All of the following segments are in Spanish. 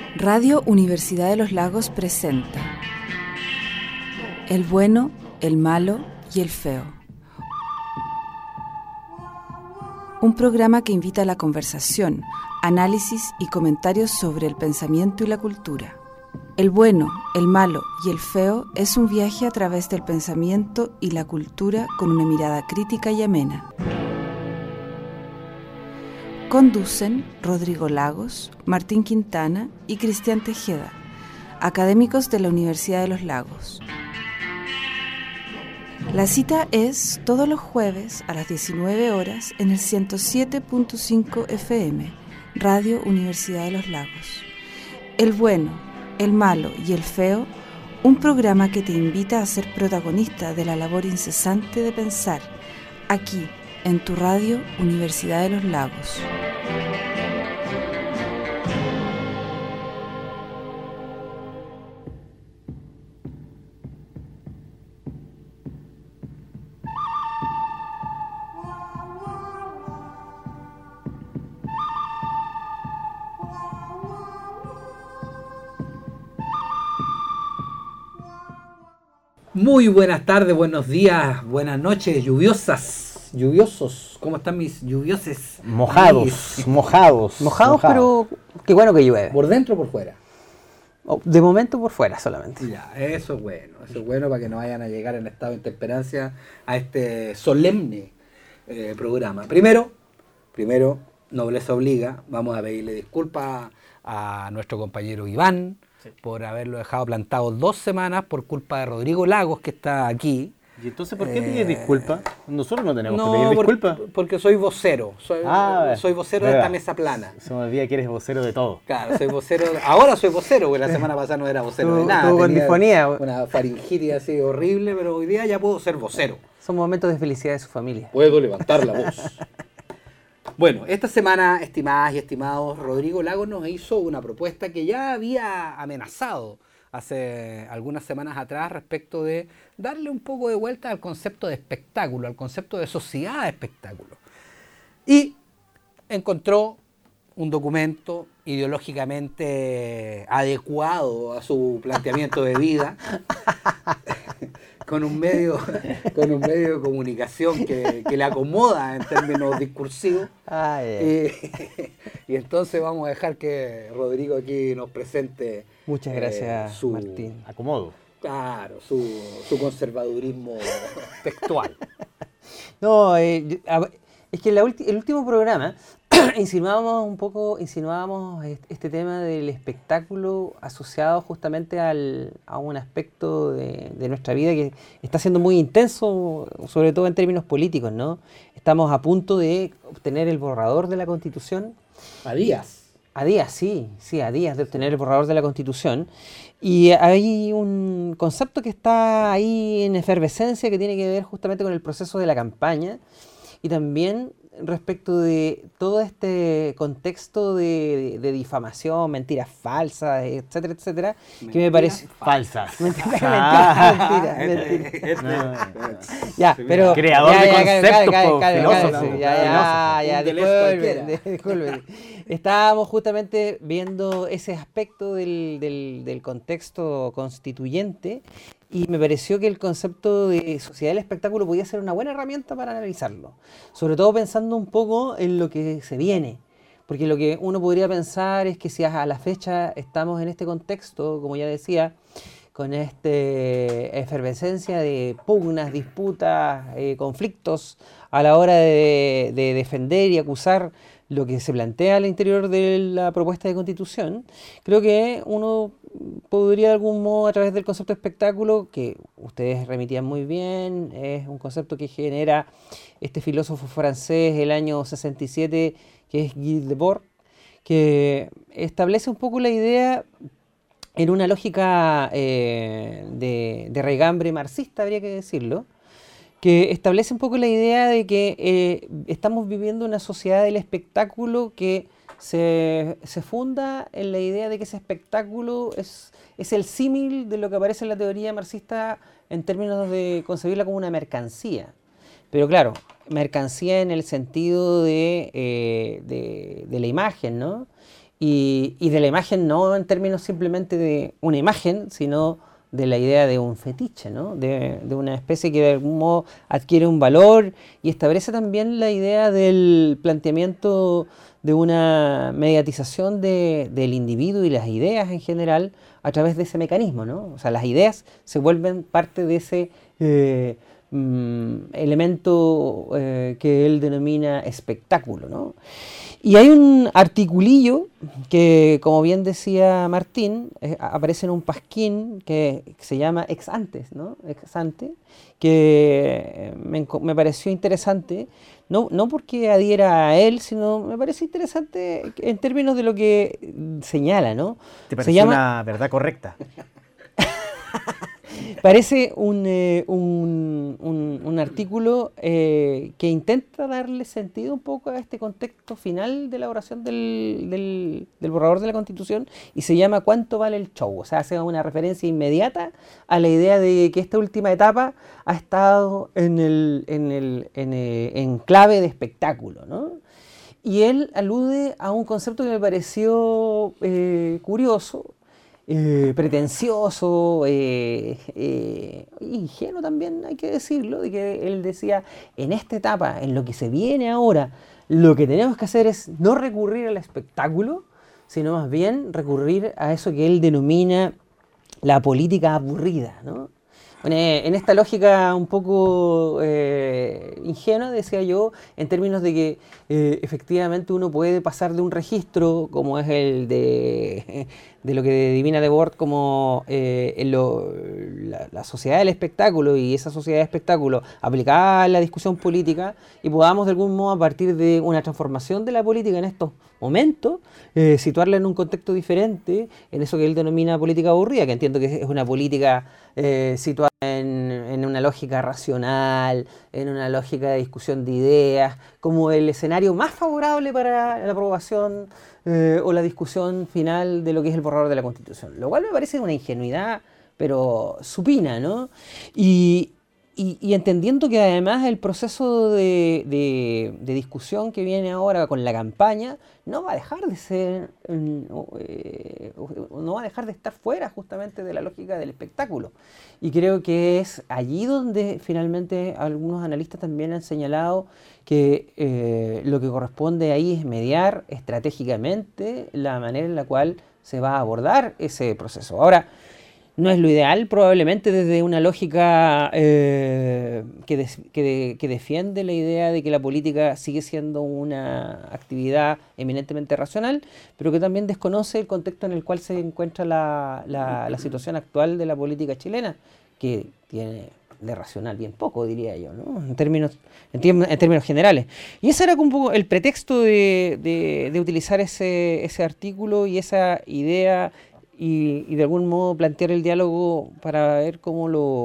Radio Universidad de los Lagos presenta El bueno, el malo y el feo. Un programa que invita a la conversación, análisis y comentarios sobre el pensamiento y la cultura. El bueno, el malo y el feo es un viaje a través del pensamiento y la cultura con una mirada crítica y amena. Conducen Rodrigo Lagos, Martín Quintana y Cristian Tejeda, académicos de la Universidad de los Lagos. La cita es todos los jueves a las 19 horas en el 107.5 FM, Radio Universidad de los Lagos. El bueno, el malo y el feo, un programa que te invita a ser protagonista de la labor incesante de pensar, aquí, en tu Radio Universidad de los Lagos. Muy buenas tardes, buenos días, buenas noches, lluviosos. ¿Cómo están mis lluvioses? Mojados, pero qué bueno que llueve. ¿Por dentro o por fuera? De momento por fuera solamente. Ya, eso es bueno para que no vayan a llegar en estado de intemperancia a este solemne programa. Primero, nobleza obliga, vamos a pedirle disculpas a nuestro compañero Iván, por haberlo dejado plantado 2 semanas por culpa de Rodrigo Lagos, que está aquí. ¿Y entonces por qué pides disculpas? Nosotros no tenemos que pedir disculpas. Porque soy vocero. Soy vocero de esta mesa plana. Se me olvida que eres vocero de todo. Claro, soy vocero. Ahora soy vocero, porque la semana pasada no era vocero de nada. Con disfonía. Una faringitis así horrible, pero hoy día ya puedo ser vocero. Son momentos de felicidad de su familia. Puedo levantar la voz. Bueno, esta semana, estimadas y estimados, Rodrigo Lagos nos hizo una propuesta que ya había amenazado hace algunas semanas atrás respecto de darle un poco de vuelta al concepto de espectáculo, al concepto de sociedad de espectáculo. Y encontró un documento ideológicamente adecuado a su planteamiento de vida, con un medio de comunicación que le acomoda en términos discursivos. Y entonces vamos a dejar que Rodrigo aquí nos presente. Muchas gracias, Martín. Acomodo. Claro, su conservadurismo textual. No, es que el último programa insinuábamos este tema del espectáculo asociado justamente a un aspecto de nuestra vida que está siendo muy intenso, sobre todo en términos políticos, ¿no? Estamos a punto de obtener el borrador de la Constitución. A días, sí, a días de obtener el borrador de la Constitución. Y hay un concepto que está ahí en efervescencia que tiene que ver justamente con el proceso de la campaña y también respecto de todo este contexto de difamación, mentiras falsas, etcétera, etcétera, que me parece... Falsas. Mentiras. Ya, pero... Creador de conceptos, filósofo. Ya, disculpen. Estábamos justamente viendo ese aspecto del contexto constituyente y me pareció que el concepto de sociedad del espectáculo podía ser una buena herramienta para analizarlo. Sobre todo pensando un poco en lo que se viene. Porque lo que uno podría pensar es que si a la fecha estamos en este contexto, como ya decía, con esta efervescencia de pugnas, disputas, conflictos a la hora de defender y acusar lo que se plantea al interior de la propuesta de Constitución, creo que uno podría de algún modo, a través del concepto de espectáculo, que ustedes remitían muy bien, es un concepto que genera este filósofo francés el año 67, que es Guy Debord, que establece un poco la idea en una lógica de regambre marxista, habría que decirlo, que establece un poco la idea de que estamos viviendo una sociedad del espectáculo que se funda en la idea de que ese espectáculo es el símil de lo que aparece en la teoría marxista en términos de concebirla como una mercancía. Pero claro, mercancía en el sentido de la imagen, ¿no? y de la imagen no en términos simplemente de una imagen, sino de la idea de un fetiche, ¿no? De una especie que de algún modo adquiere un valor y establece también la idea del planteamiento de una mediatización del individuo y las ideas en general a través de ese mecanismo, ¿no? O sea, las ideas se vuelven parte de ese elemento que él denomina espectáculo, ¿no? Y hay un articulillo que, como bien decía Martín, aparece en un pasquín que se llama Ex Antes, ¿no? Ex Ante, que me pareció interesante, no porque adhiera a él, sino me parece interesante en términos de lo que señala, ¿no? ¿Te pareció una verdad correcta? Parece un artículo que intenta darle sentido un poco a este contexto final de elaboración del borrador de la Constitución y se llama ¿Cuánto vale el show? O sea, hace una referencia inmediata a la idea de que esta última etapa ha estado en clave de espectáculo, ¿no? Y él alude a un concepto que me pareció curioso, pretencioso, ingenuo también hay que decirlo, de que él decía, en esta etapa, en lo que se viene ahora, lo que tenemos que hacer es no recurrir al espectáculo, sino más bien recurrir a eso que él denomina la política aburrida, ¿no? En esta lógica un poco ingenua, decía yo, en términos de que efectivamente uno puede pasar de un registro como es el de lo que Divina de Bort como la sociedad del espectáculo y esa sociedad de espectáculo aplicada a la discusión política y podamos de algún modo a partir de una transformación de la política en estos momentos situarla en un contexto diferente en eso que él denomina política aburrida, que entiendo que es una política situada en una lógica racional, en una lógica de discusión de ideas, como el escenario más favorable para la aprobación o la discusión final de lo que es el borrador de la Constitución. Lo cual me parece una ingenuidad, pero supina, ¿no? Y entendiendo que además el proceso de discusión que viene ahora con la campaña no va a dejar de ser, no va a dejar de estar fuera justamente de la lógica del espectáculo. Y creo que es allí donde finalmente algunos analistas también han señalado que lo que corresponde ahí es mediar estratégicamente la manera en la cual se va a abordar ese proceso. Ahora, no es lo ideal, probablemente desde una lógica que defiende la idea de que la política sigue siendo una actividad eminentemente racional, pero que también desconoce el contexto en el cual se encuentra la situación actual de la política chilena, que tiene de racional bien poco, diría yo, ¿no? En términos generales. Y ese era un poco el pretexto de utilizar ese artículo y esa idea y de algún modo plantear el diálogo para ver cómo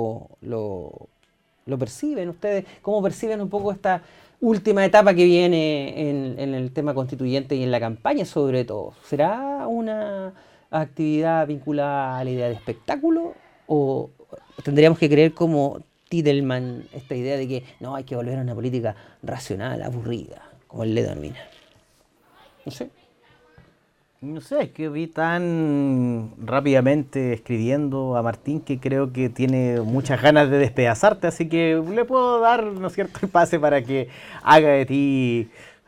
lo perciben ustedes, cómo perciben un poco esta última etapa que viene en el tema constituyente y en la campaña sobre todo. ¿Será una actividad vinculada a la idea de espectáculo o tendríamos que creer como Titelman esta idea de que no, hay que volver a una política racional, aburrida, como él le denomina? No sé. No sé, es que vi tan rápidamente escribiendo a Martín que creo que tiene muchas ganas de despedazarte, así que le puedo dar, ¿no es cierto?, el pase para que haga de ti.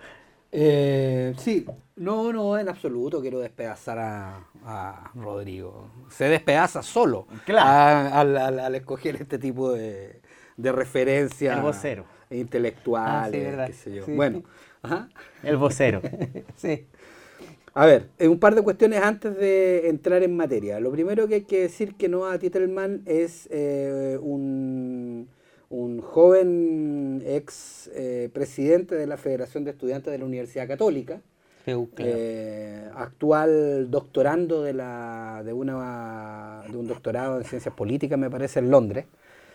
Sí, no, en absoluto quiero despedazar a Rodrigo. Se despedaza solo, claro, al escoger este tipo de referencias. El vocero intelectuales, sí, ¿verdad? qué sé yo. Sí. Bueno, ajá. El vocero. Sí. A ver, un par de cuestiones antes de entrar en materia. Lo primero que hay que decir que Noah Titelman es un joven ex presidente de la Federación de Estudiantes de la Universidad Católica, Claro. Actual doctorando de un doctorado en Ciencias Políticas, me parece, en Londres.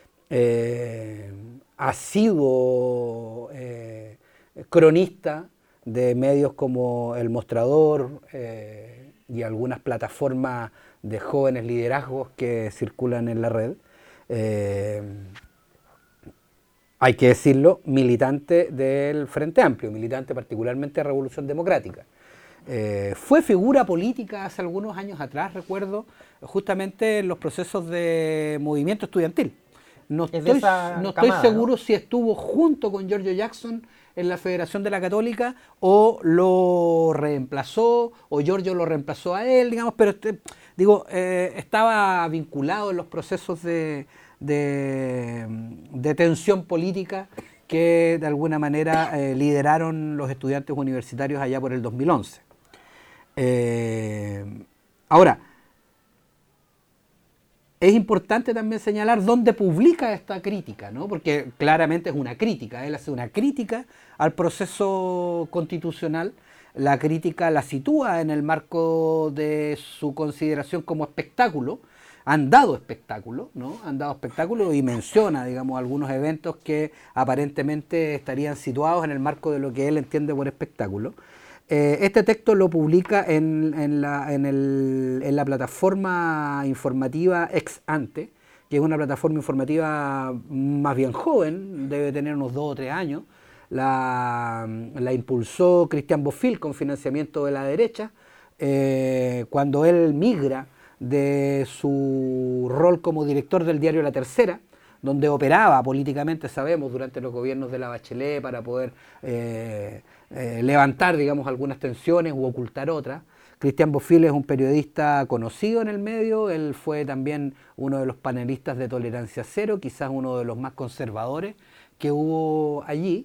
Ha sido cronista de medios como El Mostrador y algunas plataformas de jóvenes liderazgos que circulan en la red. Hay que decirlo, militante del Frente Amplio, militante particularmente de Revolución Democrática. Fue figura política hace algunos años atrás, recuerdo, justamente en los procesos de movimiento estudiantil. No estoy seguro, ¿no?, si estuvo junto con Giorgio Jackson en la Federación de la Católica o lo reemplazó, o Giorgio lo reemplazó a él, digamos, pero estaba vinculado en los procesos de tensión política que de alguna manera lideraron los estudiantes universitarios allá por el 2011. Ahora, es importante también señalar dónde publica esta crítica, ¿no? Porque claramente es una crítica, él hace una crítica al proceso constitucional, la crítica la sitúa en el marco de su consideración como espectáculo. Han dado espectáculo, ¿no? Han dado espectáculo y menciona, digamos, algunos eventos que aparentemente estarían situados en el marco de lo que él entiende por espectáculo. Este texto lo publica en la plataforma informativa Ex Ante, que es una plataforma informativa más bien joven, debe tener unos 2 o 3 años. La impulsó Cristian Bofill con financiamiento de la derecha, cuando él migra de su rol como director del diario La Tercera, donde operaba políticamente, sabemos, durante los gobiernos de la Bachelet para poder levantar, digamos, algunas tensiones u ocultar otras. Cristian Bofill es un periodista conocido en el medio, él fue también uno de los panelistas de Tolerancia Cero, quizás uno de los más conservadores que hubo allí.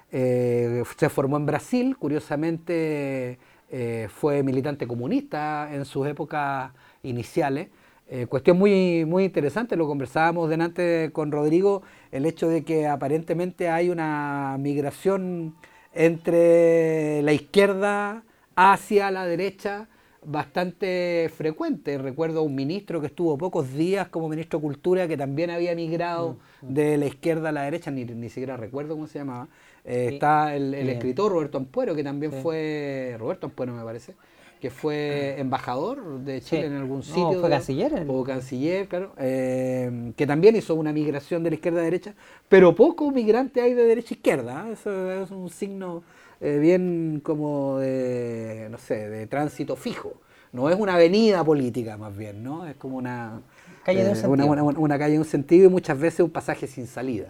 Se formó en Brasil, curiosamente fue militante comunista en sus épocas iniciales. Cuestión muy, muy interesante, lo conversábamos delante con Rodrigo, el hecho de que aparentemente hay una migración entre la izquierda hacia la derecha bastante frecuente. Recuerdo a un ministro que estuvo pocos días como ministro de Cultura que también había migrado de la izquierda a la derecha, ni siquiera recuerdo cómo se llamaba. Está el escritor Roberto Ampuero, que también fue, Roberto Ampuero me parece, que fue embajador de Chile en algún sitio. No, fue canciller. O canciller, claro. Que también hizo una migración de la izquierda a derecha, pero poco migrante hay de derecha a izquierda. Eso es un signo bien como de, no sé, de tránsito fijo. No es una avenida política, más bien, ¿no? Es como una calle de un sentido. Una calle de un sentido y muchas veces un pasaje sin salida.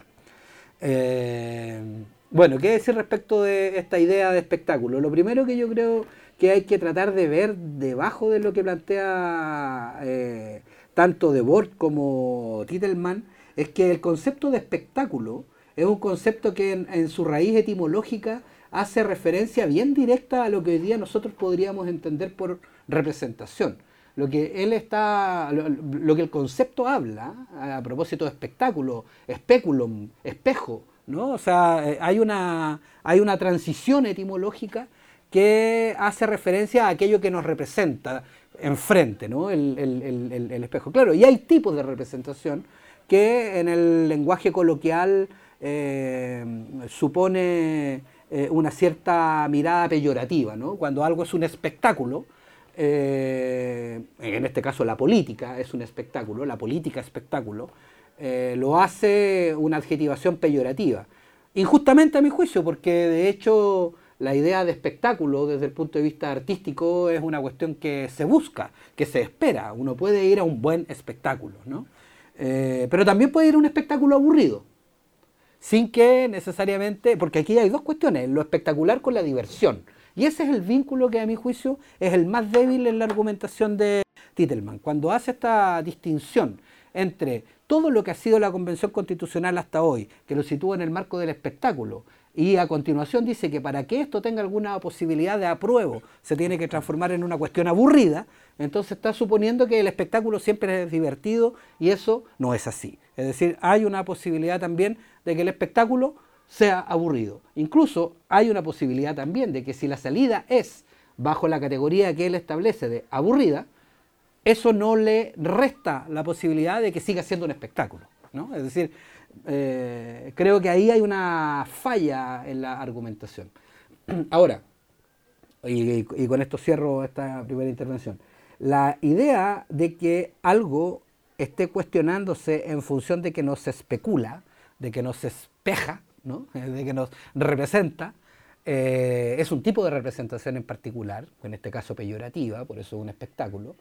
Bueno, ¿qué decir respecto de esta idea de espectáculo? Lo primero que yo creo que hay que tratar de ver debajo de lo que plantea tanto Debord como Titelman es que el concepto de espectáculo es un concepto que en su raíz etimológica hace referencia bien directa a lo que hoy día nosotros podríamos entender por representación. Lo que el concepto habla, a propósito de espectáculo, speculum, espejo, ¿no? O sea, hay una transición etimológica que hace referencia a aquello que nos representa enfrente, ¿no? El espejo. Claro, y hay tipos de representación que en el lenguaje coloquial supone una cierta mirada peyorativa, ¿no? Cuando algo es un espectáculo, en este caso la política es un espectáculo, la política espectáculo, lo hace una adjetivación peyorativa. Injustamente a mi juicio, porque de hecho la idea de espectáculo desde el punto de vista artístico es una cuestión que se busca, que se espera. Uno puede ir a un buen espectáculo, ¿no? Pero también puede ir a un espectáculo aburrido, sin que necesariamente, porque aquí hay dos cuestiones, lo espectacular con la diversión. Y ese es el vínculo que a mi juicio es el más débil en la argumentación de Titelman. Cuando hace esta distinción entre todo lo que ha sido la Convención Constitucional hasta hoy, que lo sitúa en el marco del espectáculo, y a continuación dice que para que esto tenga alguna posibilidad de apruebo se tiene que transformar en una cuestión aburrida, entonces está suponiendo que el espectáculo siempre es divertido y eso no es así. Es decir, hay una posibilidad también de que el espectáculo sea aburrido. Incluso hay una posibilidad también de que si la salida es bajo la categoría que él establece de aburrida, eso no le resta la posibilidad de que siga siendo un espectáculo, ¿no? Es decir, creo que ahí hay una falla en la argumentación. Ahora, y con esto cierro esta primera intervención, la idea de que algo esté cuestionándose en función de que nos especula, de que nos espeja, ¿no? De que nos representa, es un tipo de representación en particular, en este caso peyorativa, por eso es un espectáculo,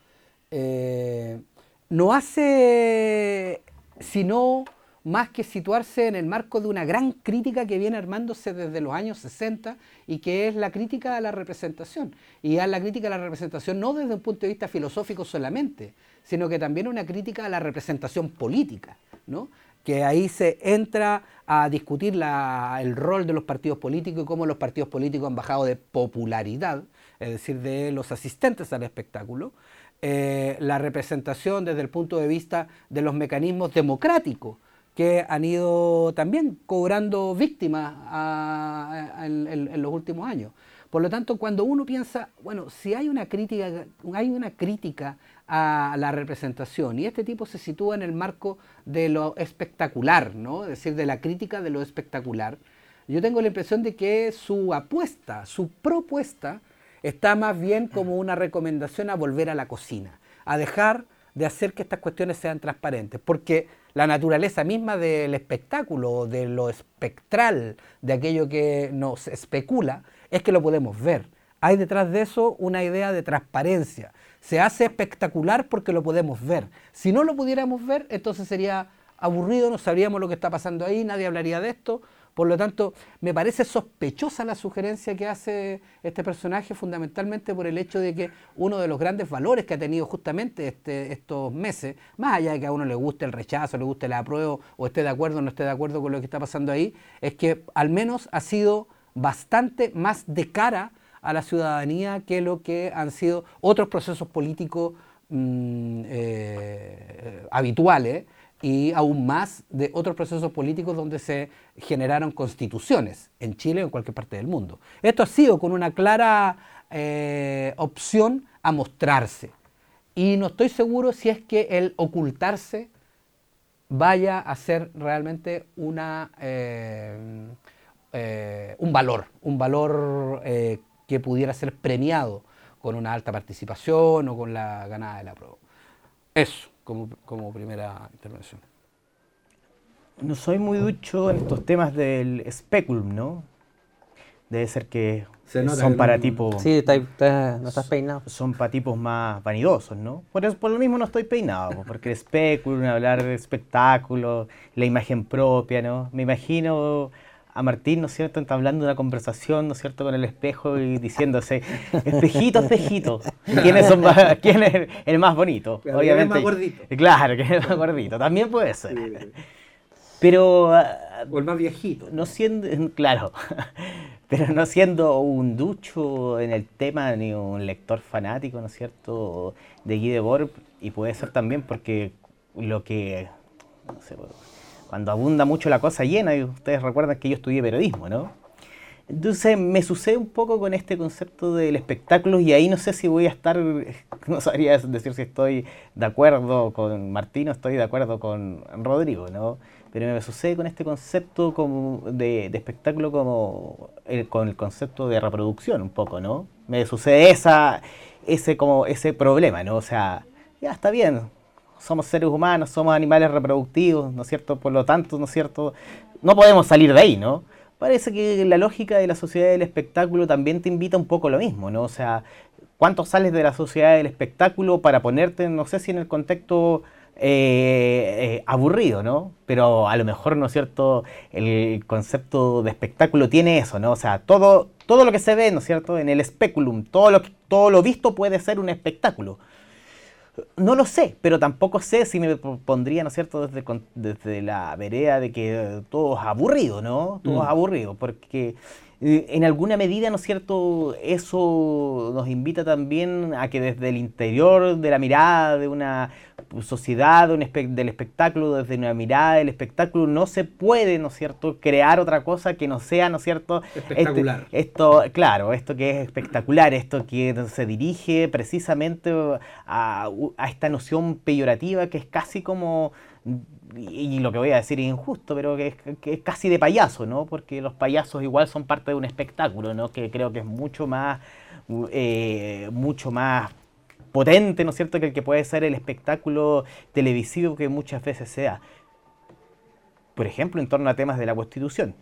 no hace sino más que situarse en el marco de una gran crítica que viene armándose desde los años 60 y que es la crítica a la representación. Y a la crítica a la representación no desde un punto de vista filosófico solamente, sino que también una crítica a la representación política, ¿no? Que ahí se entra a discutir el rol de los partidos políticos y cómo los partidos políticos han bajado de popularidad, es decir, de los asistentes al espectáculo, la representación desde el punto de vista de los mecanismos democráticos que han ido también cobrando víctimas en los últimos años. Por lo tanto, cuando uno piensa, bueno, si hay una crítica a la representación y este tipo se sitúa en el marco de lo espectacular, ¿no? Es decir, de la crítica de lo espectacular, yo tengo la impresión de que su apuesta, su propuesta, está más bien como una recomendación a volver a la cocina, a dejar de hacer que estas cuestiones sean transparentes, porque la naturaleza misma del espectáculo, de lo espectral, de aquello que nos especula, es que lo podemos ver. Hay detrás de eso una idea de transparencia. Se hace espectacular porque lo podemos ver. Si no lo pudiéramos ver, entonces sería aburrido, no sabríamos lo que está pasando ahí, nadie hablaría de esto. Por lo tanto, me parece sospechosa la sugerencia que hace este personaje, fundamentalmente por el hecho de que uno de los grandes valores que ha tenido justamente estos meses, más allá de que a uno le guste el rechazo, le guste el apruebo, o esté de acuerdo o no esté de acuerdo con lo que está pasando ahí, es que al menos ha sido bastante más de cara a la ciudadanía que lo que han sido otros procesos políticos habituales, y aún más de otros procesos políticos donde se generaron constituciones en Chile o en cualquier parte del mundo. Esto ha sido con una clara opción a mostrarse. Y no estoy seguro si es que el ocultarse vaya a ser realmente un valor que pudiera ser premiado con una alta participación o con la ganada de la prueba. Eso. Como primera intervención. No soy muy ducho en estos temas del speculum, ¿no? Debe ser que son para tipos... Sí, no estás peinado. Son para tipos más vanidosos, ¿no? Por lo mismo no estoy peinado, porque el speculum, hablar de espectáculo, la imagen propia, ¿no? Me imagino a Martín, ¿no es cierto?, entablando una conversación, ¿no es cierto?, con el espejo y diciéndose, espejito, espejito, ¿quién es el más bonito? Claro, obviamente. ¿Quién es el más gordito? Claro, ¿quién es el más gordito? También puede ser. Sí. Pero... o el más viejito. No siendo, claro, pero no siendo un ducho en el tema, ni un lector fanático, ¿no es cierto?, de Guy Debord, y puede ser también porque lo que... no sé, cuando abunda mucho la cosa llena, y ustedes recuerdan que yo estudié periodismo, ¿no? Entonces me sucede un poco con este concepto del espectáculo y ahí no sé si voy a estar, no sabría decir si estoy de acuerdo con Martín o estoy de acuerdo con Rodrigo, ¿no? Pero me sucede con este concepto como de espectáculo con el concepto de reproducción un poco, ¿no? Me sucede ese problema, ¿no? O sea, ya está bien. Somos seres humanos, somos animales reproductivos, ¿no es cierto? Por lo tanto, ¿no es cierto? No podemos salir de ahí, ¿no? Parece que la lógica de la sociedad del espectáculo también te invita un poco a lo mismo, ¿no? O sea, ¿cuánto sales de la sociedad del espectáculo para ponerte, no sé si en el contexto aburrido, ¿no? Pero a lo mejor, ¿no es cierto?, el concepto de espectáculo tiene eso, ¿no? O sea, todo lo que se ve, ¿no es cierto?, en el speculum, todo lo visto puede ser un espectáculo. No lo sé, pero tampoco sé si me pondría, ¿no es cierto?, desde la vereda de que todo es aburrido, ¿no? Todo es aburrido, porque en alguna medida, ¿no es cierto?, eso nos invita también a que desde el interior de la mirada de una sociedad, del espectáculo, desde una mirada del espectáculo, no se puede, ¿no es cierto?, crear otra cosa que no sea, ¿no es cierto?, espectacular. Esto que es espectacular, esto que se dirige precisamente a esta noción peyorativa que es casi como, y lo que voy a decir es injusto, pero que es casi de payaso, ¿no? Porque los payasos igual son parte de un espectáculo, ¿no? Que creo que es mucho más potente, ¿no es cierto?, que el que puede ser el espectáculo televisivo que muchas veces se da. Por ejemplo, en torno a temas de la Constitución.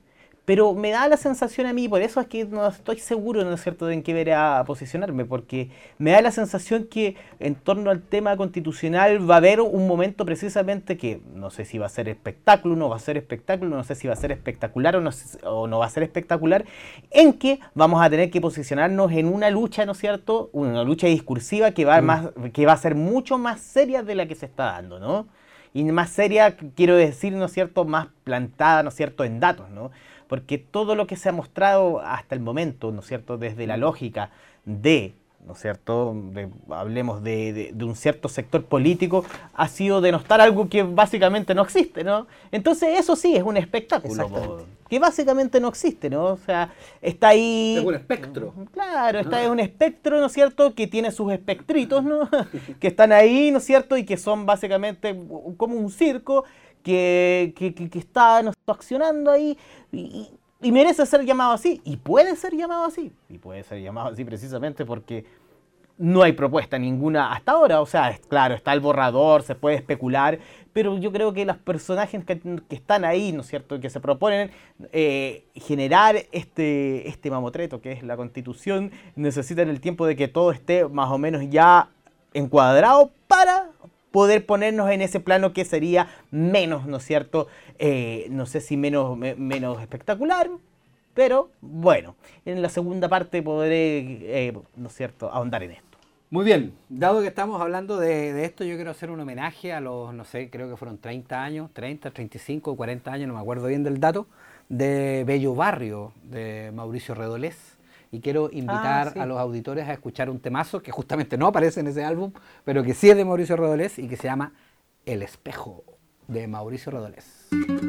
Pero me da la sensación a mí, por eso es que no estoy seguro, ¿no es cierto?, de en qué verá posicionarme, porque me da la sensación que en torno al tema constitucional va a haber un momento precisamente que no sé si va a ser espectáculo, no va a ser espectáculo, no sé si va a ser espectacular o no va a ser espectacular, en que vamos a tener que posicionarnos en una lucha, ¿no es cierto?, una lucha discursiva que va a ser mucho más seria de la que se está dando, ¿no? Y más seria, quiero decir, ¿no es cierto?, más plantada, ¿no es cierto?, en datos, ¿no? Porque todo lo que se ha mostrado hasta el momento, ¿no es cierto?, desde la lógica de, ¿no es cierto?, hablemos de un cierto sector político, ha sido denostar algo que básicamente no existe, ¿no? Entonces eso sí es un espectáculo, que básicamente no existe, ¿no? O sea, está ahí... Es un espectro. Claro, es un espectro, ¿no es cierto?, que tiene sus espectritos, ¿no? Que están ahí, ¿no es cierto?, y que son básicamente como un circo que está, ¿no?, accionando ahí y merece ser llamado así, y puede ser llamado así, precisamente porque no hay propuesta ninguna hasta ahora. O sea, claro, está el borrador, se puede especular, pero yo creo que los personajes que están ahí, ¿no es cierto?, que se proponen generar este mamotreto que es la Constitución, necesitan el tiempo de que todo esté más o menos ya encuadrado para poder ponernos en ese plano que sería menos, ¿no es cierto?, no sé si menos espectacular, pero bueno, en la segunda parte podré, ¿no es cierto?, ahondar en esto. Muy bien, dado que estamos hablando de esto, yo quiero hacer un homenaje a los, no sé, creo que fueron 30, 35, 40 años, no me acuerdo bien del dato, de Bello Barrio, de Mauricio Redolés. Y quiero invitar a los auditores a escuchar un temazo que justamente no aparece en ese álbum, pero que sí es de Mauricio Redolés y que se llama El Espejo, de Mauricio Redolés.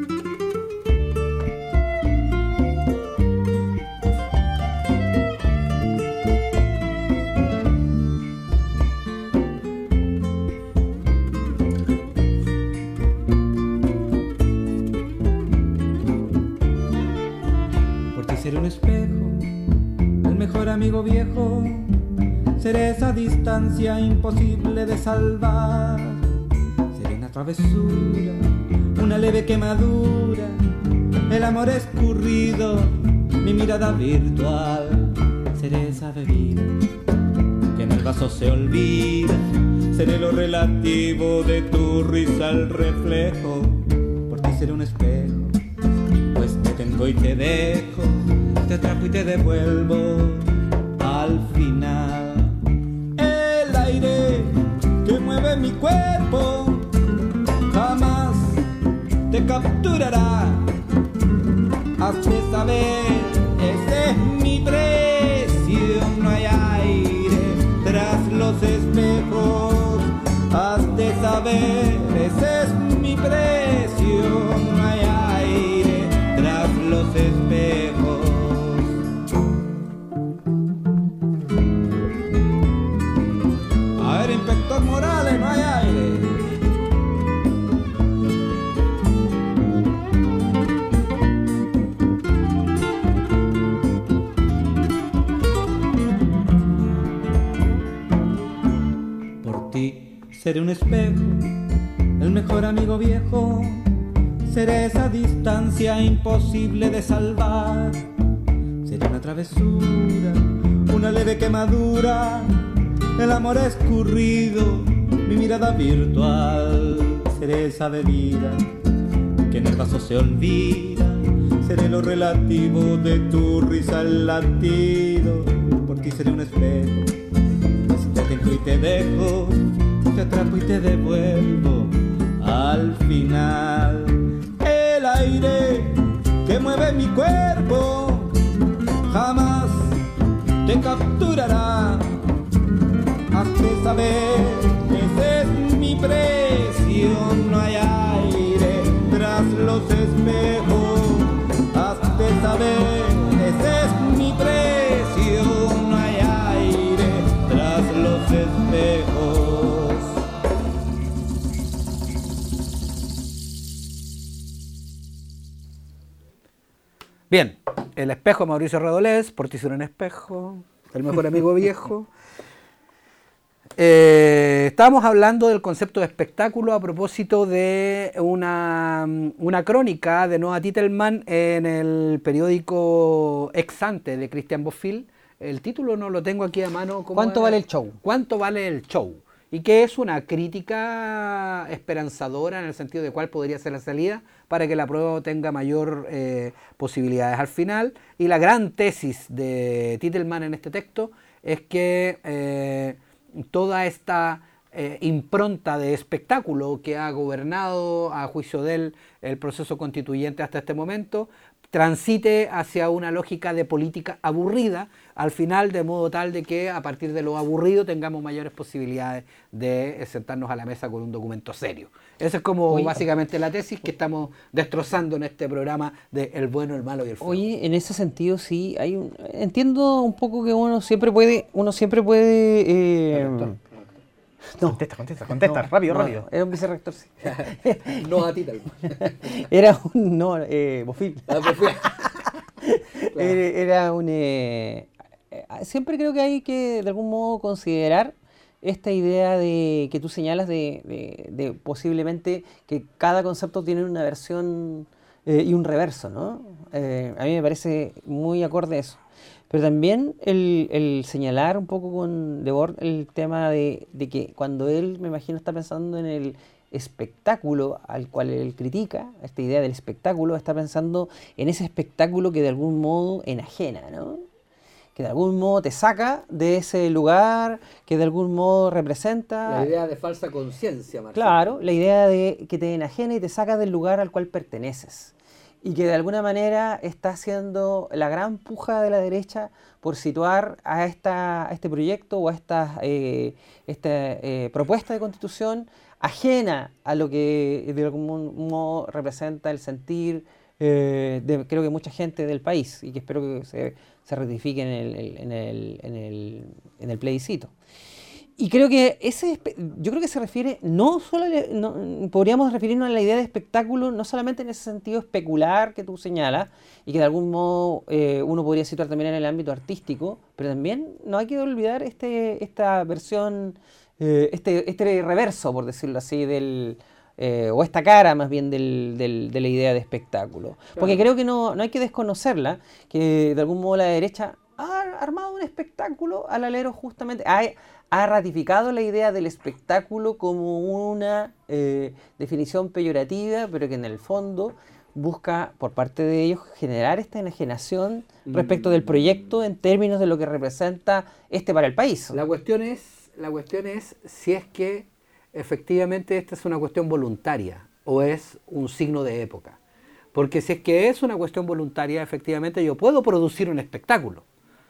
Por ti seré un espejo, mejor amigo viejo, seré esa distancia imposible de salvar. Seré una travesura, una leve quemadura, el amor escurrido, mi mirada virtual. Seré esa bebida que en el vaso se olvida, seré lo relativo de tu risa al reflejo. Por ti seré un espejo, pues te tengo y te dejo, te atrapo y te devuelvo al final. El aire que mueve mi cuerpo jamás te capturará. Hazte saber, ese es mi precio. No hay aire tras los espejos. Hazte saber, ese es mi precio. No hay aire tras los espejos. Inspector Morales, no hay aire. Por ti seré un espejo, el mejor amigo viejo, seré esa distancia imposible de salvar. Seré una travesura, una leve quemadura, el amor escurrido, mi mirada virtual. Seré esa bebida que en el vaso se olvida, seré lo relativo de tu risa al latido. Por ti seré un espejo, pues te tengo y te dejo, te atrapo y te devuelvo al final. El aire que mueve mi cuerpo jamás te capturará. Hazte saber, ese es mi precio. No hay aire tras los espejos. Hazte saber, ese es mi precio. No hay aire tras los espejos. Bien, El Espejo de Mauricio Redolés, Por ti seré un espejo, el mejor amigo viejo. Estábamos hablando del concepto de espectáculo a propósito de una crónica de Noah Titelman en el periódico Ex Ante de Christian Bofill. El título no lo tengo aquí a mano. ¿Cuánto vale el show? ¿Cuánto vale el show? Y que es una crítica esperanzadora en el sentido de cuál podría ser la salida para que la prueba tenga mayor posibilidades al final. Y la gran tesis de Titelman en este texto es que toda esta impronta de espectáculo que ha gobernado a juicio de él el proceso constituyente hasta este momento transite hacia una lógica de política aburrida al final, de modo tal de que a partir de lo aburrido tengamos mayores posibilidades de sentarnos a la mesa con un documento serio. Esa es como básicamente la tesis que estamos destrozando en este programa de El bueno, el malo y el feo. Oye, en ese sentido sí, entiendo un poco que uno siempre puede No. Contesta, rápido. Era un vicerrector, sí. No a ti tal. Era un, Bofill. Claro. Era un... siempre creo que hay que, de algún modo, considerar esta idea de que tú señalas de posiblemente que cada concepto tiene una versión y un reverso, ¿no? A mí me parece muy acorde eso. Pero también el señalar un poco con Debord el tema de que cuando él, me imagino, está pensando en el espectáculo al cual él critica, esta idea del espectáculo, está pensando en ese espectáculo que de algún modo enajena, ¿no? Que de algún modo te saca de ese lugar, que de algún modo representa... La idea de falsa conciencia, Marcelo. Claro, la idea de que te enajena y te saca del lugar al cual perteneces. Y que de alguna manera está haciendo la gran puja de la derecha por situar a este proyecto o a esta propuesta de constitución ajena a lo que de algún modo representa el sentir creo que mucha gente del país, y que espero que se ratifique en el plebiscito. Y creo que yo creo que se refiere podríamos referirnos a la idea de espectáculo no solamente en ese sentido especular que tú señalas, y que de algún modo uno podría situar también en el ámbito artístico, pero también no hay que olvidar esta versión, este reverso, por decirlo así, o esta cara más bien de la idea de espectáculo. Porque creo que no hay que desconocerla, que de algún modo la derecha ha armado un espectáculo al alero justamente, ha ratificado la idea del espectáculo como una definición peyorativa, pero que en el fondo busca, por parte de ellos, generar esta enajenación respecto del proyecto en términos de lo que representa para el país. La cuestión es si es que efectivamente esta es una cuestión voluntaria o es un signo de época. Porque si es que es una cuestión voluntaria, efectivamente yo puedo producir un espectáculo.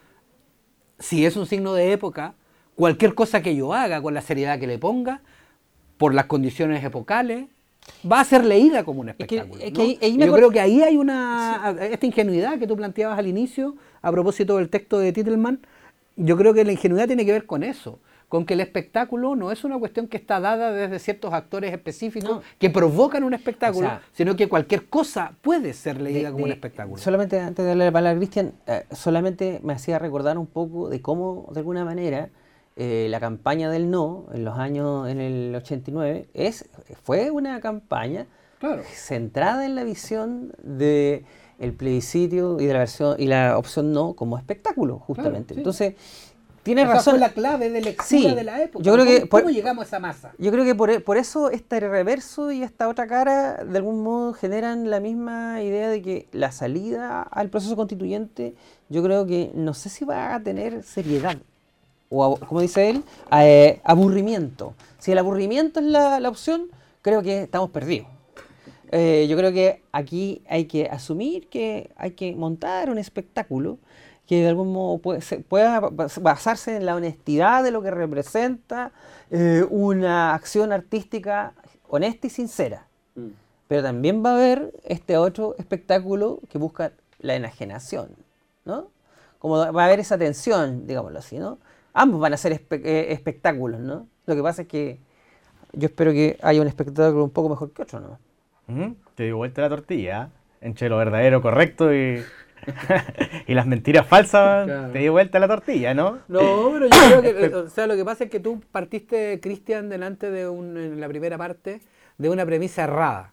Si es un signo de época, cualquier cosa que yo haga con la seriedad que le ponga, por las condiciones epocales, va a ser leída como un espectáculo. Yo creo que ahí hay esta ingenuidad que tú planteabas al inicio, a propósito del texto de Titelman. Yo creo que la ingenuidad tiene que ver con eso, con que el espectáculo no es una cuestión que está dada desde ciertos actores específicos que provocan un espectáculo, sino que cualquier cosa puede ser leída como un espectáculo. Solamente antes de darle la palabra a Cristian, solamente me hacía recordar un poco de cómo, de alguna manera, la campaña del no, en el 89, fue una campaña centrada en la visión de el plebiscito y la opción no como espectáculo, justamente. Entonces, tiene razón. Esa fue la clave de lectura de la época. Yo creo que ¿Cómo llegamos a esa masa? Yo creo que por eso este reverso y esta otra cara de algún modo generan la misma idea de que la salida al proceso constituyente, yo creo que no sé si va a tener seriedad o, como dice él, aburrimiento. Si el aburrimiento es la opción, creo que estamos perdidos. Yo creo que aquí hay que asumir que hay que montar un espectáculo que de algún modo pueda basarse en la honestidad de lo que representa una acción artística honesta y sincera. Pero también va a haber este otro espectáculo que busca la enajenación, ¿no? Como va a haber esa tensión, digámoslo así, ¿no? Ambos van a ser espectáculos, ¿no? Lo que pasa es que yo espero que haya un espectáculo un poco mejor que otro, ¿no? Te dio vuelta la tortilla, entre lo verdadero, correcto y Y las mentiras falsas Claro. te dio vuelta la tortilla, ¿no? No, pero yo creo que, o sea, lo que pasa es que tú partiste, Cristian, delante de en la primera parte, de una premisa errada.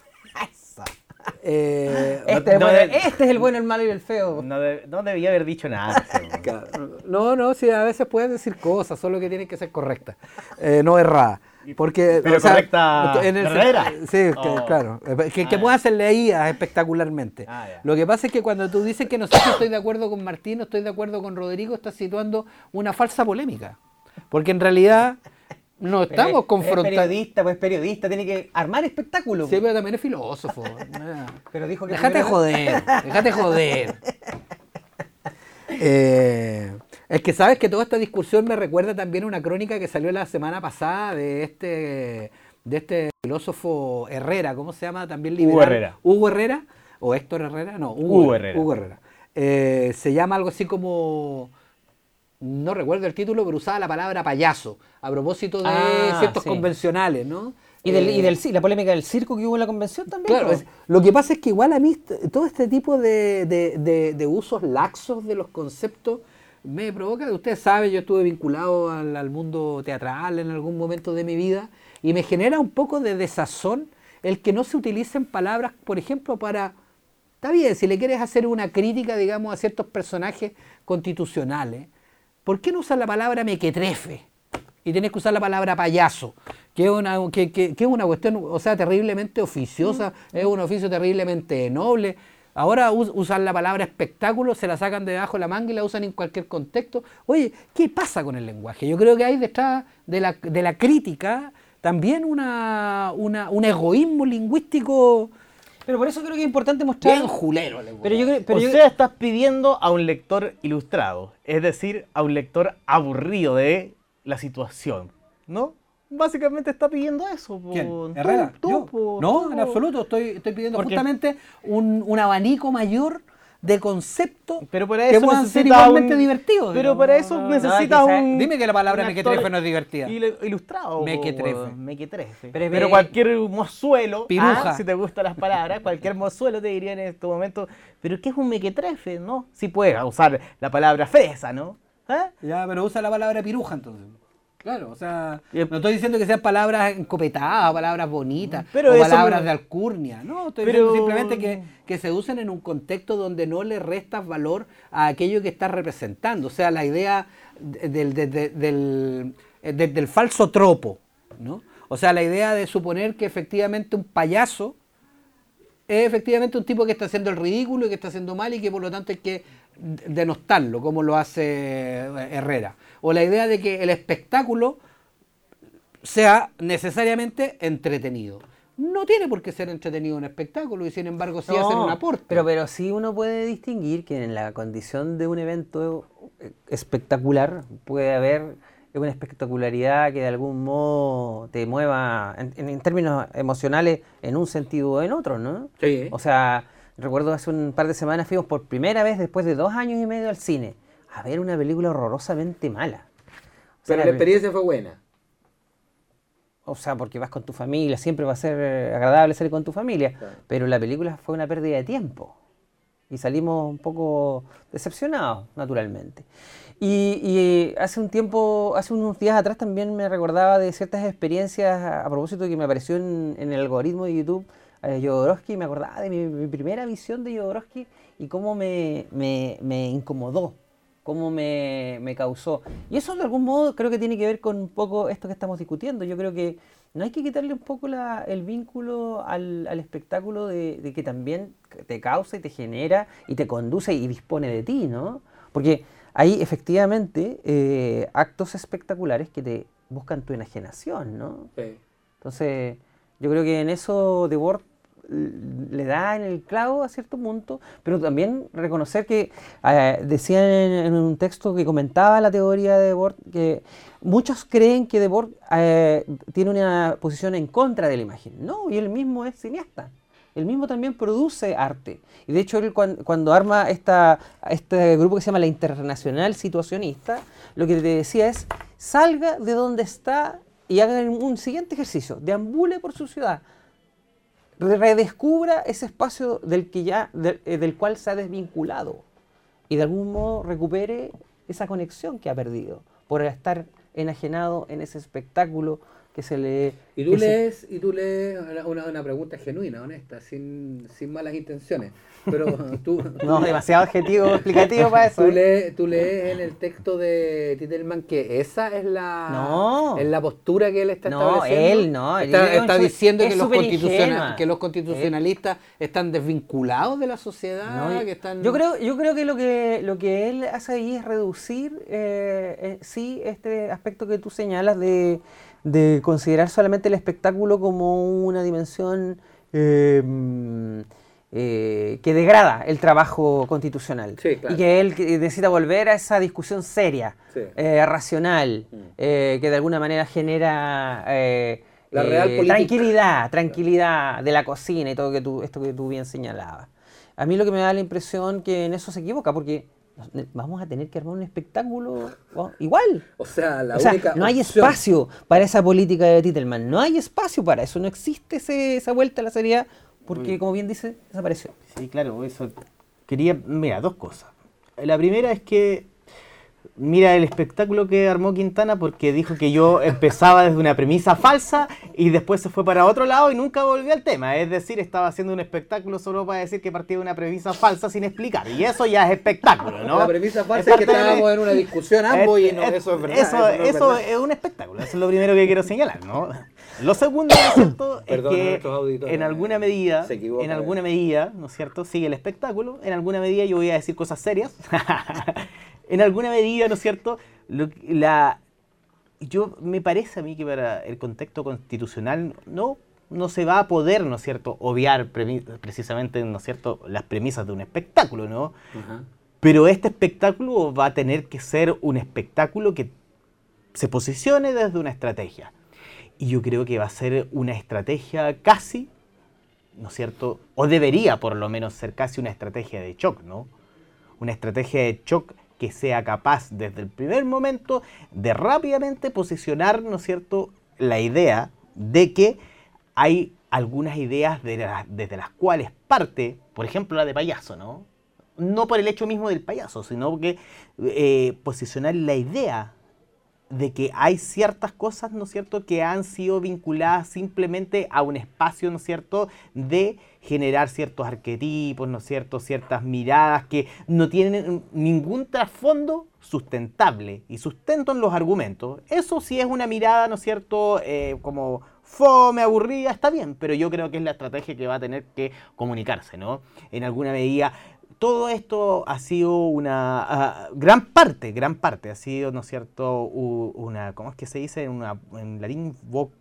Este es el bueno, el malo y el feo. No debía haber dicho nada. No, sí, a veces puedes decir cosas, solo que tienen que ser correctas, no erradas. Porque, Pero correcta, verdadera. Sí, Oh. claro. Que puedas ser leídas espectacularmente. Ya. Lo que pasa es que cuando tú dices que no sé si estoy de acuerdo con Martín o estoy de acuerdo con Rodrigo, estás situando una falsa polémica. Porque en realidad no estamos confrontando. Es periodista, tiene que armar espectáculo. Sí, pero también es filósofo. Pero dijo que Déjate joder. Es que sabes que toda esta discusión me recuerda también a una crónica que salió la semana pasada de este filósofo Herrera, ¿cómo se llama? También liberal. Hugo Herrera. Hugo Herrera, o Héctor Herrera, no, Hugo Herrera. Hugo Herrera. Se llama algo así como, no recuerdo el título, pero usaba la palabra payaso, a propósito de ciertos sí. convencionales, ¿no? Y la polémica del circo que hubo en la convención también. Claro, lo que pasa es que igual a mí todo este tipo de usos laxos de los conceptos me provoca. Ustedes saben, yo estuve vinculado al mundo teatral en algún momento de mi vida y me genera un poco de desazón el que no se utilicen palabras, por ejemplo, para... Está bien, si le quieres hacer una crítica, digamos, a ciertos personajes constitucionales, ¿por qué no usar la palabra mequetrefe? Y tienes que usar la palabra payaso, que es una cuestión, o sea, terriblemente oficiosa, es un oficio terriblemente noble. Ahora usan la palabra espectáculo, se la sacan de debajo de la manga y la usan en cualquier contexto. Oye, ¿qué pasa con el lenguaje? Yo creo que hay detrás de la crítica también un egoísmo lingüístico Pero por eso creo que es importante mostrar... bien julero. Estás pidiendo a un lector ilustrado, es decir, a un lector aburrido de la situación, ¿no? Básicamente está pidiendo eso. ¿Quién? ¿Herrera? ¿Yo? No, en absoluto. Estoy pidiendo justamente un abanico mayor de conceptos pero para que eso puedan ser necesita igualmente divertidos. Pero digamos. para eso necesitas un... Dime que la palabra un mequetrefe actor no es divertida. Ilustrado. Mequetrefe. Mequetrefe. Pero cualquier mozuelo, Piruja. si te gustan las palabras, cualquier mozuelo te diría en este momento, ¿pero qué es un mequetrefe? ¿No? Si puedes usar la palabra fresa, ¿no? Ya, pero usa la palabra piruja entonces. Claro, o sea, no estoy diciendo que sean palabras encopetadas, palabras bonitas, pero o eso palabras no... de alcurnia. No, estoy diciendo simplemente que se usen en un contexto donde no le restas valor a aquello que estás representando. O sea, la idea del falso tropo, ¿no? O sea, la idea de suponer que efectivamente un payaso es efectivamente un tipo que está haciendo el ridículo y que está haciendo mal y que por lo tanto hay que denostarlo, como lo hace Herrera. O la idea de que el espectáculo sea necesariamente entretenido. No tiene por qué ser entretenido un espectáculo y sin embargo sí hacen un aporte. Pero sí uno puede distinguir que en la condición de un evento espectacular puede haber una espectacularidad que de algún modo te mueva en términos emocionales en un sentido o en otro, ¿no? Sí. O sea, recuerdo hace un par de semanas fuimos por primera vez después de 2 años y medio al cine a ver una película horrorosamente mala. O sea, Pero la experiencia fue buena. O sea, porque vas con tu familia, siempre va a ser agradable salir con tu familia, Claro. pero la película fue una pérdida de tiempo y salimos un poco decepcionados, naturalmente. Y hace unos días atrás también me recordaba de ciertas experiencias a propósito que me apareció en el algoritmo de YouTube Jodorowsky, me acordaba de mi primera visión de Jodorowsky y cómo me incomodó, cómo me causó. Y eso de algún modo creo que tiene que ver con un poco esto que estamos discutiendo. Yo creo que no hay que quitarle un poco el vínculo al espectáculo de que también te causa y te genera y te conduce y dispone de ti, ¿no? Porque hay efectivamente actos espectaculares que te buscan tu enajenación, ¿no? Sí. Entonces, yo creo que en eso Debord le da en el clavo a cierto punto, pero también reconocer que decían en un texto que comentaba la teoría de Debord que muchos creen que Debord tiene una posición en contra de la imagen. No, y él mismo es cineasta. Él mismo también produce arte. Y de hecho, él cuando arma este grupo que se llama la Internacional Situacionista, lo que te decía es, salga de donde está y haga un siguiente ejercicio, deambule por su ciudad, redescubra ese espacio del cual se ha desvinculado y de algún modo recupere esa conexión que ha perdido por estar enajenado en ese espectáculo que se le... Y tú lees una pregunta genuina, honesta, sin malas intenciones. Pero tú... No, demasiado adjetivo explicativo para eso. Tú lees en el texto de Titelman que esa es la postura que él está estableciendo. Está diciendo que los constitucionalistas están desvinculados de la sociedad. Que están... Yo creo que lo que él hace ahí es reducir sí este aspecto que tú señalas de considerar solamente el espectáculo como una dimensión que degrada el trabajo constitucional. Sí, claro. Y que él necesita volver a esa discusión seria, sí. Racional, que de alguna manera genera la real tranquilidad de la cocina y todo esto que tú bien señalabas. A mí lo que me da la impresión que en eso se equivoca, porque vamos a tener que armar un espectáculo igual. O sea, no hay espacio para esa política de Titelman. No hay espacio para eso. No existe esa vuelta a la seriedad porque, como bien dice, desapareció. Sí, claro. Eso mira, dos cosas. La primera es que mira el espectáculo que armó Quintana, porque dijo que yo empezaba desde una premisa falsa y después se fue para otro lado y nunca volvió al tema. Es decir, estaba haciendo un espectáculo solo para decir que partía de una premisa falsa sin explicar. Y eso ya es espectáculo, ¿no? La premisa falsa es que estábamos en una discusión ambos y eso es verdad. Eso es un espectáculo. Eso es lo primero que quiero señalar, ¿no? Lo segundo, ¿no es cierto? Es que en alguna medida, ¿no es cierto? Sigue el espectáculo. En alguna medida yo voy a decir cosas serias. En alguna medida, ¿no es cierto? Me parece a mí que para el contexto constitucional no se va a poder, ¿no es cierto?, obviar precisamente, ¿no es cierto?, las premisas de un espectáculo, ¿no? Uh-huh. Pero este espectáculo va a tener que ser un espectáculo que se posicione desde una estrategia. Y yo creo que va a ser una estrategia casi, ¿no es cierto?, o debería por lo menos ser casi una estrategia de shock, ¿no? Una estrategia de shock que sea capaz desde el primer momento de rápidamente posicionar, ¿no es cierto?, la idea de que hay algunas ideas desde las cuales parte, por ejemplo, la de payaso, ¿no? No por el hecho mismo del payaso, sino que posicionar la idea de que hay ciertas cosas, ¿no es cierto?, que han sido vinculadas simplemente a un espacio, ¿no es cierto?, de generar ciertos arquetipos, ¿no es cierto?, ciertas miradas que no tienen ningún trasfondo sustentable y sustento en los argumentos. Eso sí es una mirada, ¿no es cierto?, como fome, aburrida, está bien, pero yo creo que es la estrategia que va a tener que comunicarse, ¿no? En alguna medida... Todo esto ha sido una gran parte ha sido, ¿no es cierto?, ¿cómo es que se dice? En latín,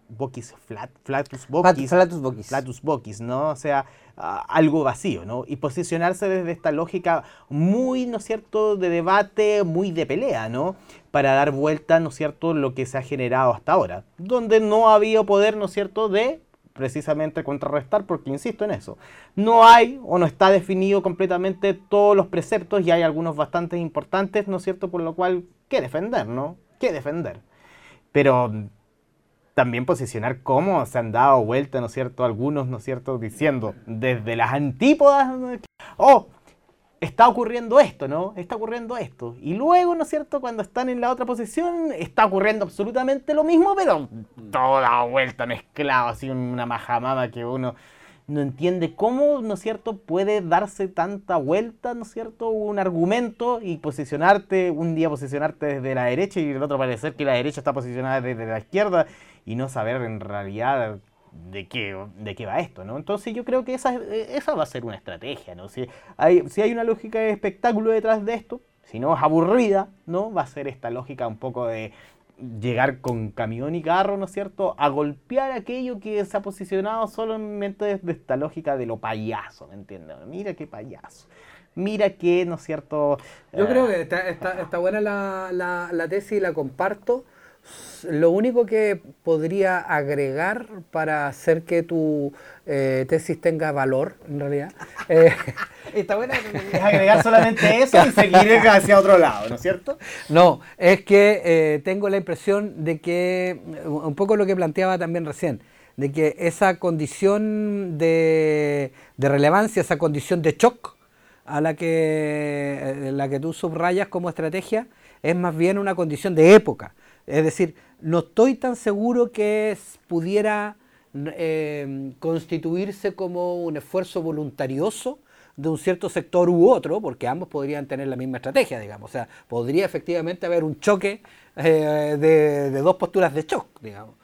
flatus vocis, ¿no? O sea, algo vacío, ¿no? Y posicionarse desde esta lógica muy, ¿no es cierto?, de debate, muy de pelea, ¿no? Para dar vuelta, ¿no es cierto?, lo que se ha generado hasta ahora, donde no ha habido poder, ¿no es cierto?, de precisamente contrarrestar, porque insisto en eso, no hay o no está definido completamente todos los preceptos y hay algunos bastante importantes, ¿no es cierto?, por lo cual, ¿qué defender, no? ¿Qué defender? Pero también posicionar cómo se han dado vuelta, ¿no es cierto?, algunos, ¿no es cierto?, diciendo desde las antípodas, está ocurriendo esto, ¿no? Está ocurriendo esto. Y luego, ¿no es cierto?, cuando están en la otra posición, está ocurriendo absolutamente lo mismo, pero toda vuelta mezclado, así una majamama que uno no entiende cómo, ¿no es cierto?, puede darse tanta vuelta, ¿no es cierto?, un argumento y un día posicionarte desde la derecha y el otro parecer que la derecha está posicionada desde la izquierda y no saber en realidad de qué va esto, ¿no? Entonces yo creo que esa va a ser una estrategia, ¿no? Si hay una lógica de espectáculo detrás de esto, si no es aburrida, ¿no? Va a ser esta lógica un poco de llegar con camión y carro, ¿no es cierto?, a golpear aquello que se ha posicionado solamente desde esta lógica de lo payaso, ¿me entiendes? Mira qué payaso. Mira que, ¿no es cierto? Yo creo que está buena la tesis y la comparto. Lo único que podría agregar para hacer que tu tesis tenga valor, en realidad, está buena, es agregar solamente eso y seguir hacia otro lado, ¿no es cierto? No, es que tengo la impresión de que, un poco lo que planteaba también recién, de que esa condición de relevancia, esa condición de shock a la que tú subrayas como estrategia, es más bien una condición de época. Es decir, no estoy tan seguro que pudiera constituirse como un esfuerzo voluntarioso de un cierto sector u otro, porque ambos podrían tener la misma estrategia, digamos. O sea, podría efectivamente haber un choque de dos posturas de shock, digamos.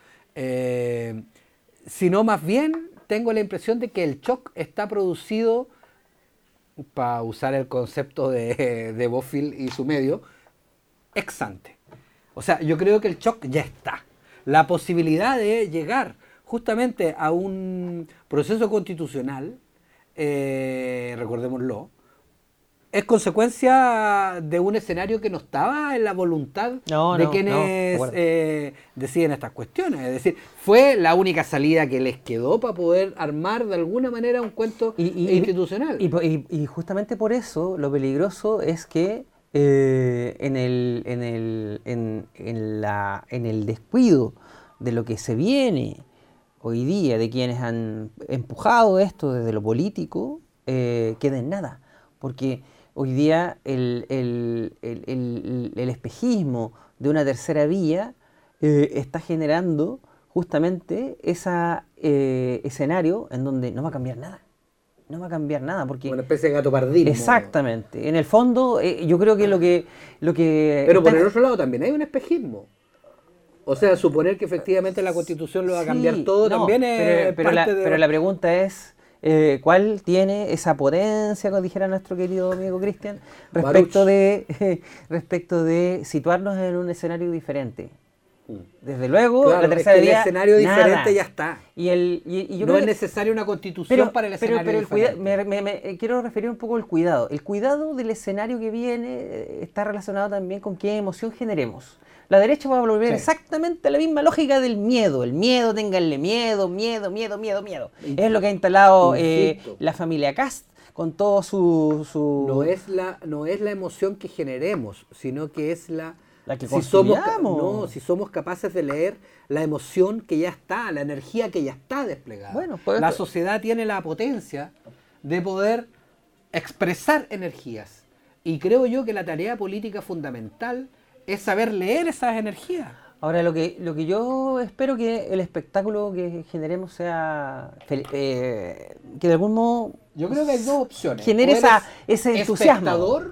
Sino más bien tengo la impresión de que el shock está producido, para usar el concepto de Bofill y su medio, ex ante. O sea, yo creo que el shock ya está. La posibilidad de llegar justamente a un proceso constitucional, recordémoslo, es consecuencia de un escenario que no estaba en la voluntad de quienes deciden estas cuestiones. Es decir, fue la única salida que les quedó para poder armar de alguna manera un cuento institucional. Y justamente por eso lo peligroso es que en el descuido de lo que se viene hoy día, de quienes han empujado esto desde lo político, queda en nada. Porque hoy día el espejismo de una tercera vía está generando justamente ese escenario en donde no va a cambiar nada. No va a cambiar nada porque... Una especie de gato pardismo. Exactamente. En el fondo, yo creo que lo que Pero por el otro lado también hay un espejismo. O sea, suponer que efectivamente la Constitución lo va a cambiar todo también es pero la pregunta es... ¿cuál tiene esa potencia, como dijera nuestro querido amigo Cristian, respecto de situarnos en un escenario diferente? Desde luego, claro, la tercera vía, el escenario nada. diferente ya está. Yo no es necesaria una constitución para el escenario diferente. Quiero referir un poco al cuidado. El cuidado del escenario que viene está relacionado también con qué emoción generemos. La derecha va a volver exactamente a la misma lógica del miedo. El miedo, ténganle miedo. Es lo que ha instalado la familia Kast con todo su... No es la emoción que generemos, sino que es la que si somos capaces de leer la emoción que ya está, la energía que ya está desplegada. Bueno, la sociedad tiene la potencia de poder expresar energías. Y creo yo que la tarea política fundamental es saber leer esas energías. Ahora, lo que yo espero que el espectáculo que generemos sea que de algún modo... Yo creo que hay dos opciones. Genere ese entusiasmo. ¿Espectador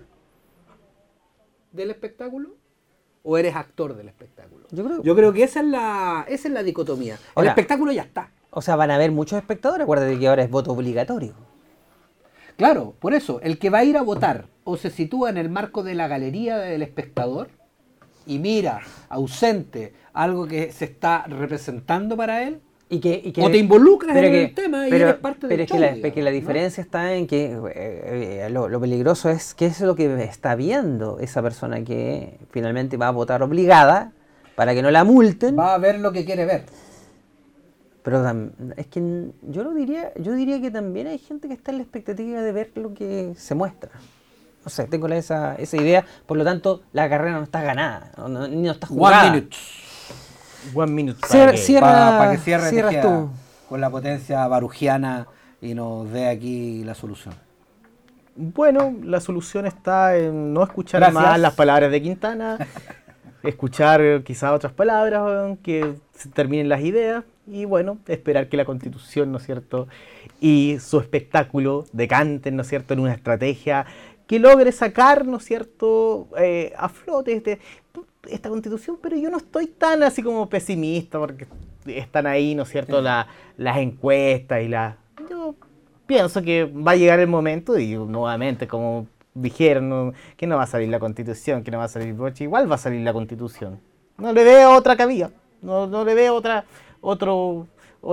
del espectáculo o eres actor del espectáculo? Yo creo que esa es la dicotomía. Ahora, el espectáculo ya está. O sea, van a haber muchos espectadores. Acuérdate que ahora es voto obligatorio. Claro, por eso, el que va a ir a votar o se sitúa en el marco de la galería del espectador y mira ausente algo que se está representando para él, o te involucras en el tema y eres parte del show. Pero es que la diferencia está en que lo peligroso es qué es lo que está viendo esa persona que finalmente va a votar obligada para que no la multen. Va a ver lo que quiere ver. Pero es que yo diría que también hay gente que está en la expectativa de ver lo que se muestra. No sé, tengo esa idea, por lo tanto la carrera no está ganada, no está jugada. One minute. Para que cierres tú con la potencia barujiana y nos dé aquí la solución. Bueno, la solución está en no escuchar más las palabras de Quintana, escuchar quizás otras palabras, que se terminen las ideas y bueno, esperar que la Constitución, ¿no es cierto?, y su espectáculo decanten, ¿no es cierto?, en una estrategia que logre sacar, ¿no es cierto?, a flote esta Constitución, pero yo no estoy tan así como pesimista porque están ahí, ¿no es cierto?, las encuestas y yo pienso que va a llegar el momento y nuevamente, como dijeron, que no va a salir la Constitución, que no va a salir Boche, igual va a salir la Constitución. No le veo otra cabida, no le veo otro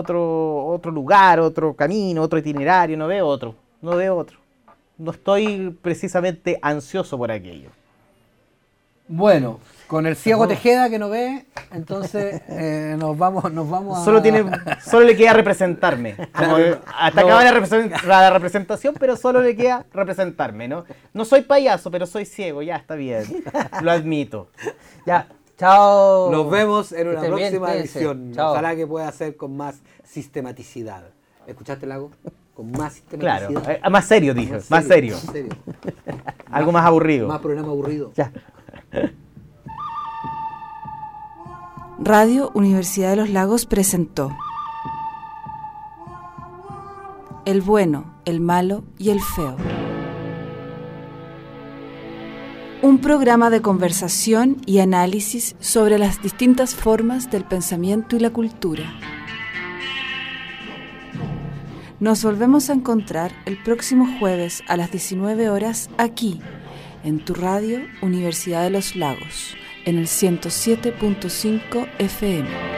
lugar, otro camino, otro itinerario, no veo otro. No estoy precisamente ansioso por aquello. Bueno, con el ciego Tejeda que no ve, entonces nos vamos Solo le queda representarme. Hasta acaba la representación, pero solo le queda representarme, ¿no? No soy payaso, pero soy ciego, ya está bien. Lo admito. Ya, Chao. Nos vemos en una Estén bien, próxima cuídense. edición. Chao. Ojalá que pueda ser con más sistematicidad. ¿Escuchaste, Lago? Con más sistematicidad. Claro, más serio, dije. Más serio. Algo más aburrido. Más programa aburrido. Ya. Radio Universidad de los Lagos presentó El bueno, el malo y el feo. Un programa de conversación y análisis sobre las distintas formas del pensamiento y la cultura. Nos volvemos a encontrar el próximo jueves a las 19 horas aquí, en tu radio Universidad de los Lagos, en el 107.5 FM.